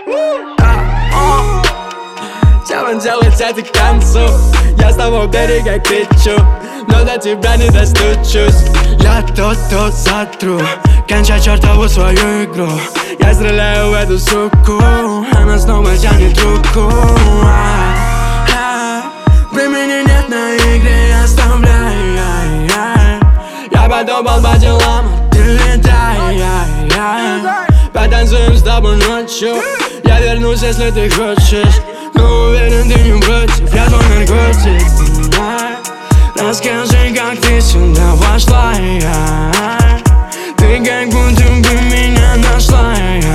Все он делает это к концу. Я с того берега кричу, но до тебя не достучусь. Я тут сотру, кончай чертову свою игру. Я стреляю в эту суку, она снова тянет руку. Времени нет на игры, оставляй. Я подумал по делам, ты летай. Потанцуем с тобой ночью. Я вернусь, если ты хочешь, но уверен, ты не против. Я твой наркотик. Расскажи, как ты сюда вошла. Ты как будто бы меня нашла.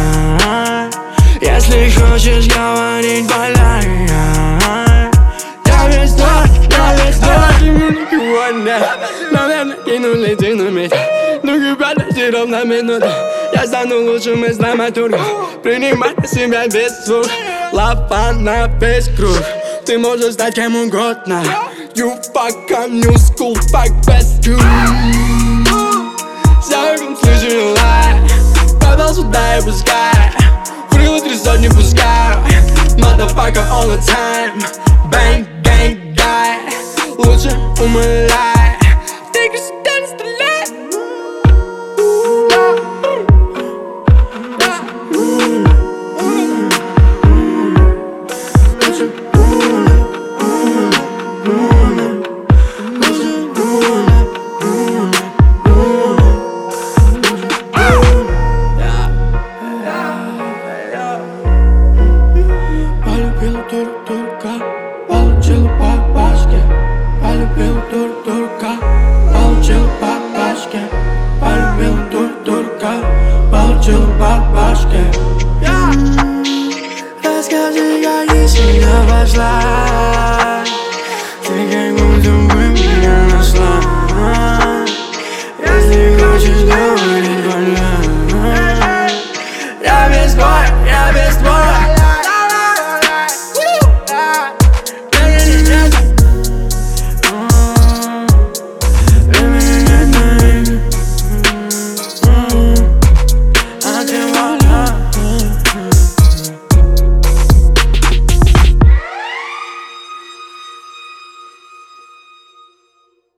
Если хочешь говорить, валяй. Я весь твой, ты мне сегодня. Наверное, кинули динамит. Ну-ка, подожди ровно минуту. Я стану лучшим из драматургов. Принимай на себя весь звук. Лапа на весь круг. Ты можешь стать кем угодно. You fuck a new school, fuck best you. Всяком случае лай. Подал сюда и пускай. Врыло 3 сотни пускай. Motherfucker all the time. Bang, gang, guy. Лучше умыляй. Ты сюда не стреляй. Полюбил турка, получил по башке. Полюбил турка, получил по башке. Полюбил турка, получил по башке. Расскажи, как ты сюда вошла. Ты как будто бы меня нашла. Если хочешь говорить,